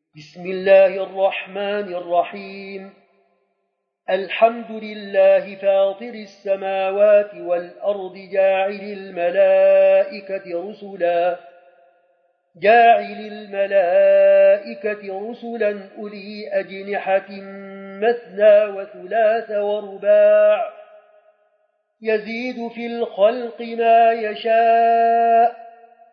بسم الله الرحمن الرحيم. الحمد لله فاطر السماوات والأرض جاعل الملائكة رسلا أولي أجنحة مثنى وثلاث ورباع يزيد في الخلق ما يشاء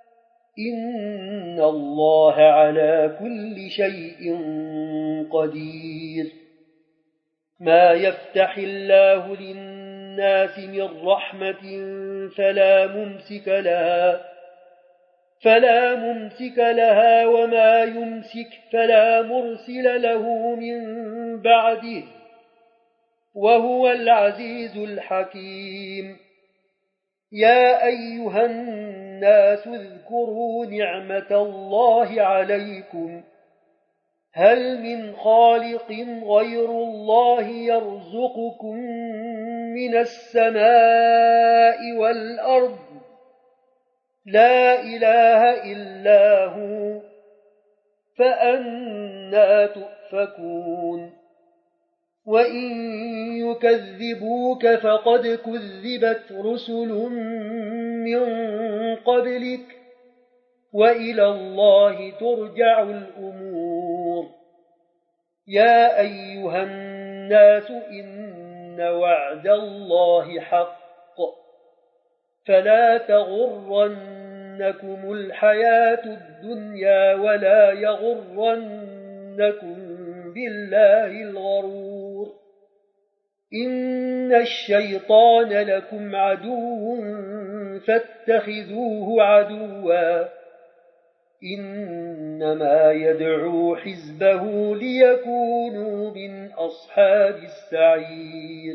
إن الله على كل شيء قدير. ما يفتح الله للناس من رحمة فلا ممسك لها وما يمسك فلا مرسل له من بعده وهو العزيز الحكيم. يا أيها الناس اذكروا نعمة الله عليكم هل من خالق غير الله يرزقكم من السماء والأرض لا إله إلا هو فأنى تؤفكون. وإن يكذبوك فقد كذبت رسل من قبلك وإلى الله ترجع الأمور. يا أيها الناس إن وعد الله حق فلا تغرنكم الحياة الدنيا ولا يغرنكم بالله الغرور. إن الشيطان لكم عدو فاتخذوه عدوا إنما يدعو حزبه ليكونوا من أصحاب السعير.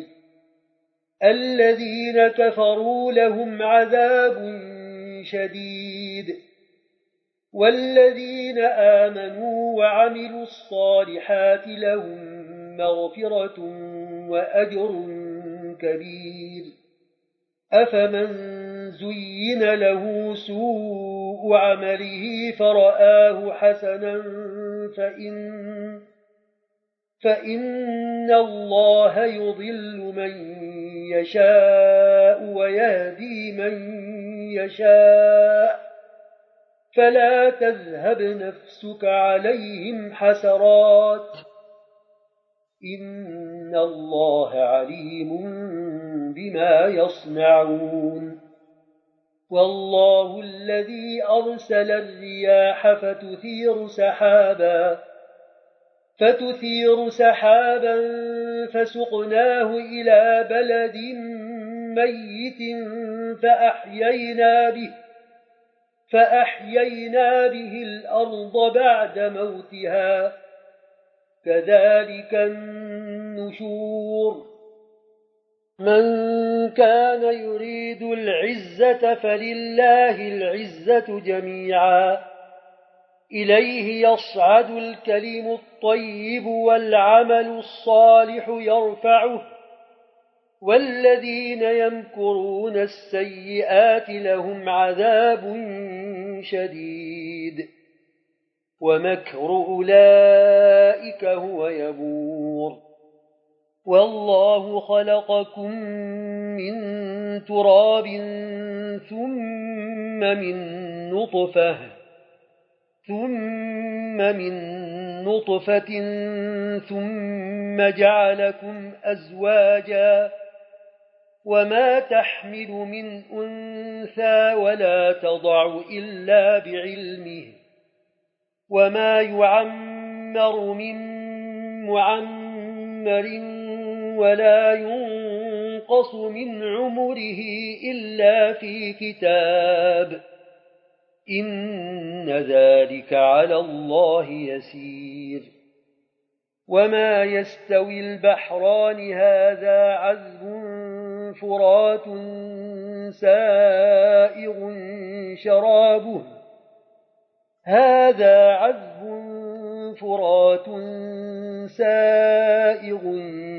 الذين كفروا لهم عذاب شديد والذين آمنوا وعملوا الصالحات لهم مغفرة وأجر كبير. أفمن زين له سوء عمله فرآه حسنا فإن الله يضل من يشاء ويهدي من يشاء فلا تذهب نفسك عليهم حسرات إن الله عليم بما يصنعون. والله الذي أرسل الرياح فتثير سحابا فسقناه إلى بلد ميت فأحيينا به الأرض بعد موتها كذلك النشور. من كان يريد العزة فلله العزة جميعا إليه يصعد الكلم الطيب والعمل الصالح يرفعه والذين يمكرون السيئات لهم عذاب شديد ومكر أولئك هو يبور. والله خلقكم من تراب ثم من نطفة ثم جعلكم أزواجا وما تحمل من أنثى ولا تضع إلا بعلمه وما يعمر من معمر ولا ينقص من عمره إلا في كتاب إن ذلك على الله يسير. وما يستوي البحران هذا عذب فرات سائغ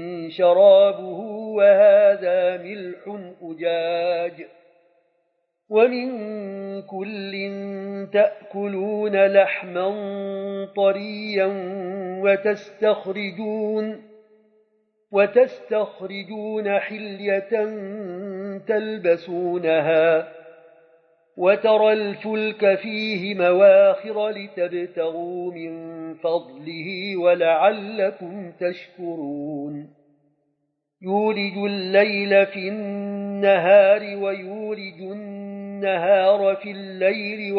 شرابه وهذا ملح أجاج ومن كل تأكلون لحما طريا وتستخرجون حلية تلبسونها وترى الفلك فيه مواخر لتبتغوا من فضله ولعلكم تشكرون يولج الليل في النهار ويولج النهار في الليل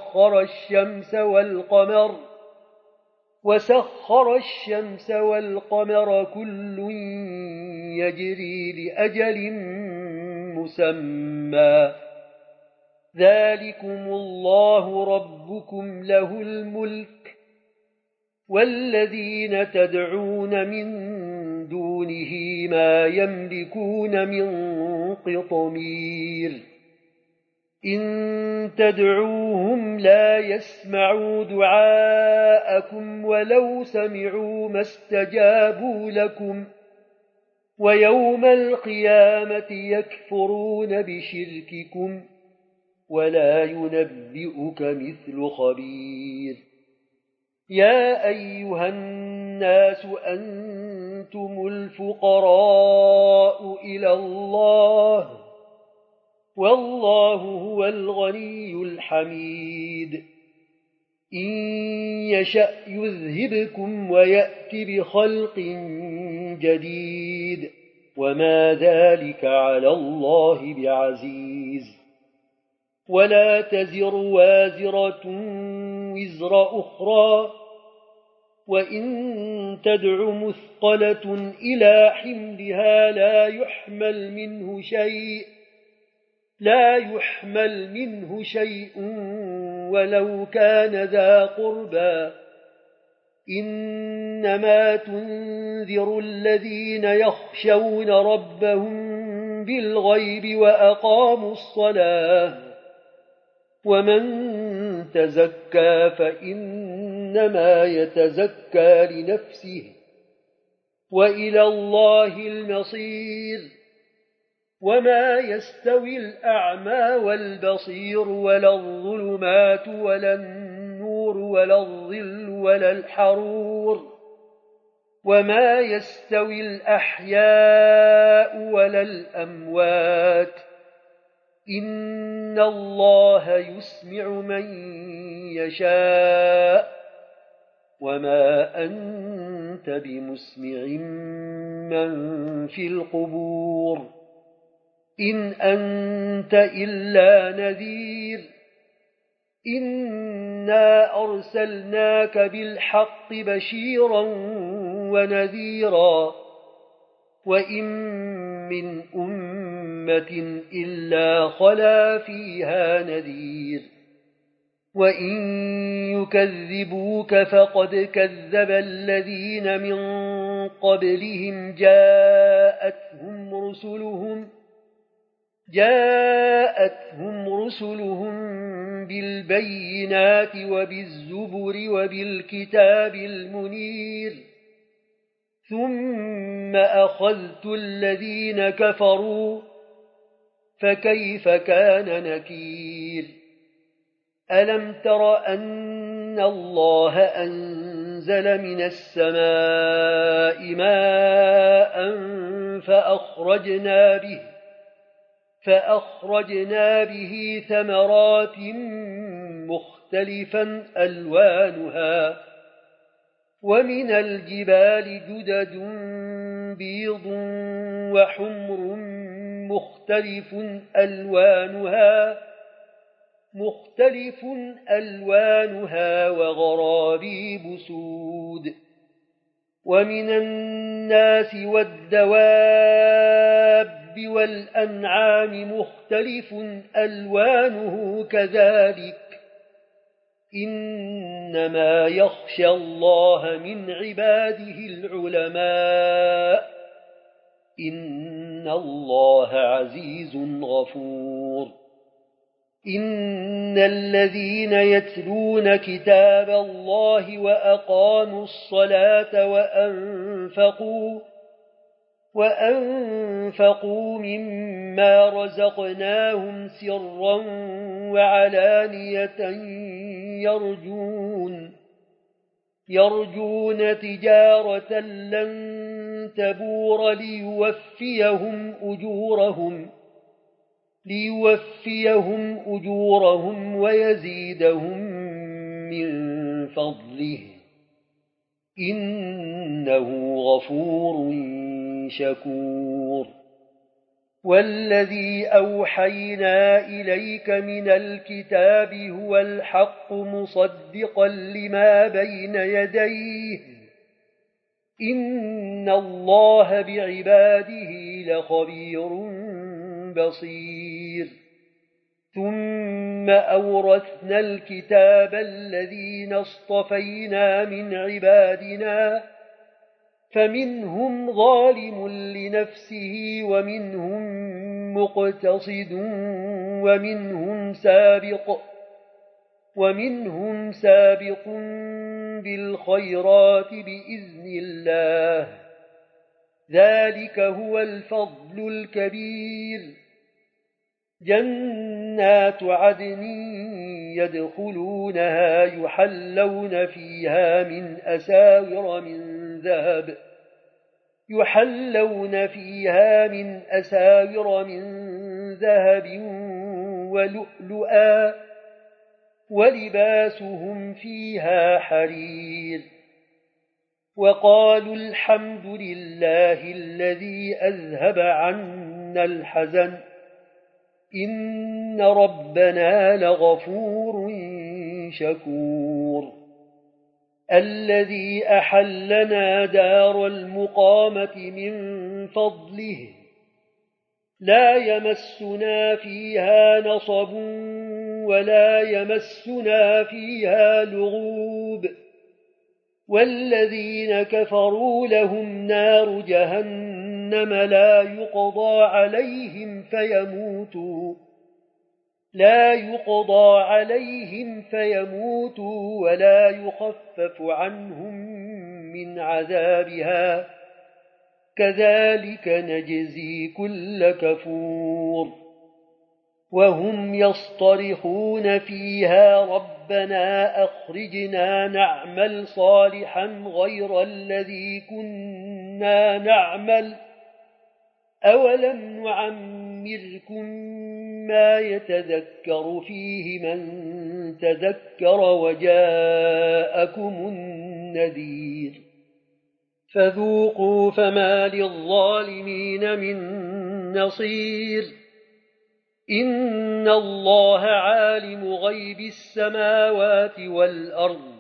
وسخر الشمس والقمر كل يجري لأجل مسمى ذلكم الله ربكم له الملك والذين تدعون من دونه ما يملكون من قطمير إن تدعوهم لا يسمعوا دعاءكم ولو سمعوا ما استجابوا لكم ويوم القيامة يكفرون بشرككم ولا ينبئك مثل خبير يا أيها الناس أنتم الفقراء إلى الله والله هو الغني الحميد إن يشأ يذهبكم ويأت بخلق جديد وما ذلك على الله بعزيز ولا تزر وازرة وزر أخرى وإن تدع مثقلة إلى حملها لا يحمل منه شيء ولو كان ذا قربى إنما تنذر الذين يخشون ربهم بالغيب وأقاموا الصلاة ومن تزكى فإنما يتزكى لنفسه وإلى الله المصير وما يستوي الأعمى والبصير ولا الظلمات ولا النور ولا الظل ولا الحرور وما يستوي الأحياء ولا الأموات إن الله يسمع من يشاء وما أنت بمسمع من في القبور إن أنت إلا نذير إنا أرسلناك بالحق بشيرا ونذيرا وإن من أمة إلا خلا فيها نذير وإن يكذبوك فقد كذب الذين من قبلهم جاءتهم رسلهم بالبينات وبالزبر وبالكتاب المنير ثم أخذت الذين كفروا فكيف كان نكير ألم تر أن الله أنزل من السماء ماء فأخرجنا به ثمرات مختلفا ألوانها ومن الجبال جدد بيض وحمر مختلف ألوانها وغرابيب سود ومن الناس والدواب والأنعام مختلف ألوانه كذلك إنما يخشى الله من عباده العلماء إن الله عزيز غفور إن الذين يتلون كتاب الله وأقاموا الصلاة وأنفقوا مما رزقناهم سرا وعلانية يرجون تجارة لن تبور ليوفيهم أجورهم ويزيدهم من فضله إنه غفور شكور. والذي أوحينا إليك من الكتاب هو الحق مصدقا لما بين يديه إن الله بعباده لخبير بصير. ثم أورثنا الكتاب الذين اصطفينا من عبادنا فمنهم ظالم لنفسه ومنهم مقتصد ومنهم سابق بالخيرات بإذن الله ذلك هو الفضل الكبير. جنات عدن يدخلونها يحلون فيها من أساور من ذهب ولؤلؤا ولباسهم فيها حرير. وقالوا الحمد لله الذي أذهب عنا الحزن إن ربنا لغفور شكور. الذي أحلنا دار المقامة من فضله لا يمسنا فيها نصب ولا يمسنا فيها لغوب. والذين كفروا لهم نار جهنم لا يقضى عليهم فيموتوا ولا يخفف عنهم من عذابها كذلك نجزي كل كفور. وهم يصطرخون فيها ربنا أخرجنا نعمل صالحا غير الذي كنا نعمل أولم نعمركم ما يتذكر فيه من تذكر وجاءكم النذير فذوقوا فما للظالمين من نصير. إن الله عالم غيب السماوات والأرض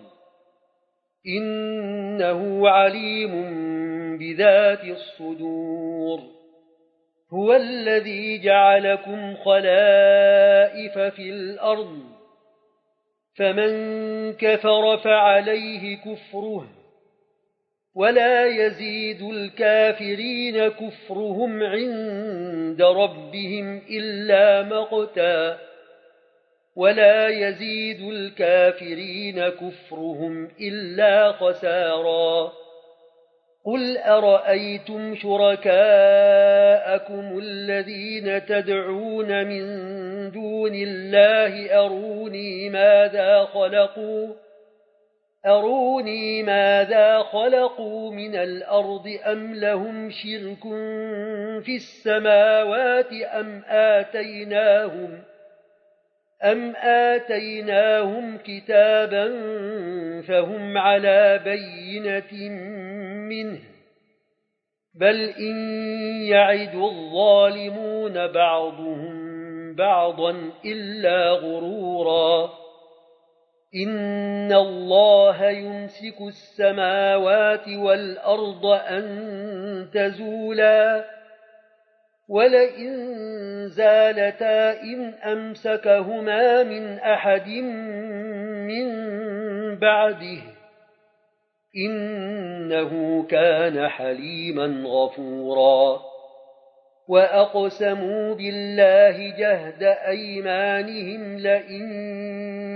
إنه عليم بذات الصدور. هو الذي جعلكم خلائف في الأرض فمن كفر فعليه كفره ولا يزيد الكافرين كفرهم عند ربهم إلا مقتا ولا يزيد الكافرين كفرهم إلا خسارا. قل أرأيتم شركاءكم الذين تدعون من دون الله أروني ماذا خلقوا من الأرض أم لهم شرك في السماوات أم آتيناهم كتابا فهم على بينة منه بل إن يعد الظالمون بعضهم بعضا إلا غرورا. إن الله يمسك السماوات والأرض أن تزولا ولئن زالتا إن أمسكهما من أحد من بعده إنه كان حليما غفورا. وأقسموا بالله جهد أيمانهم لئن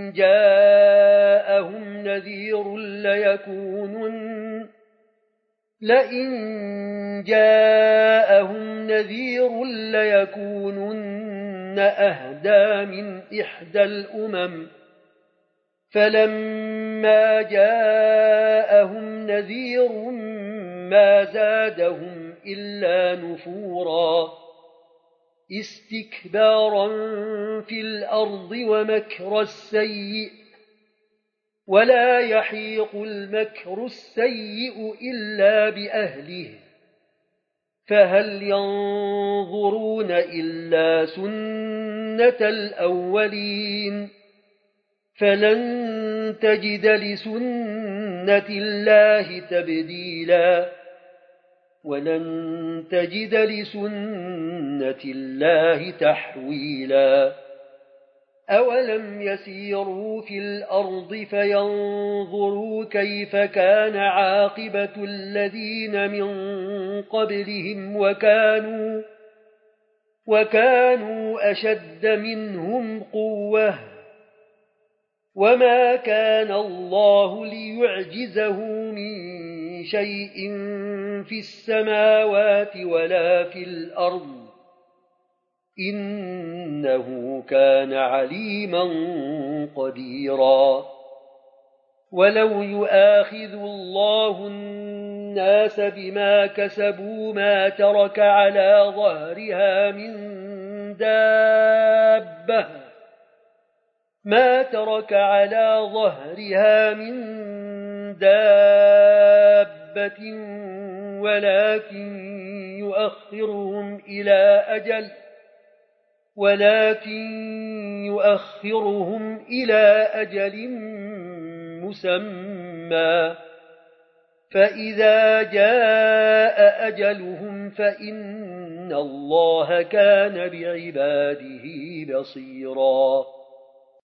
جاءهم نذير لئن جاءهم نذير ليكونن أهدى من إحدى الأمم فلما جاءهم نذير ما زادهم إلا نفورا استكبارا في الأرض ومكر السيء ولا يحيق المكر السيء إلا بأهله فهل ينظرون إلا سنة الأولين فلن تجد لسنة الله تبديلا ولن تجد لسنة الله تحويلا أولم يسيروا في الأرض فينظروا كيف كان عاقبة الذين من قبلهم وكانوا أشد منهم قوة وما كان الله ليعجزه من شيء في السماوات ولا في الأرض إنه كان عليما قديرا ولو يؤاخذ الله الناس بما كسبوا ما ترك على ظهرها من دابة ولكن يؤخرهم إلى أجل مسمى فإذا جاء أجلهم فإن الله كان بعباده بصيرا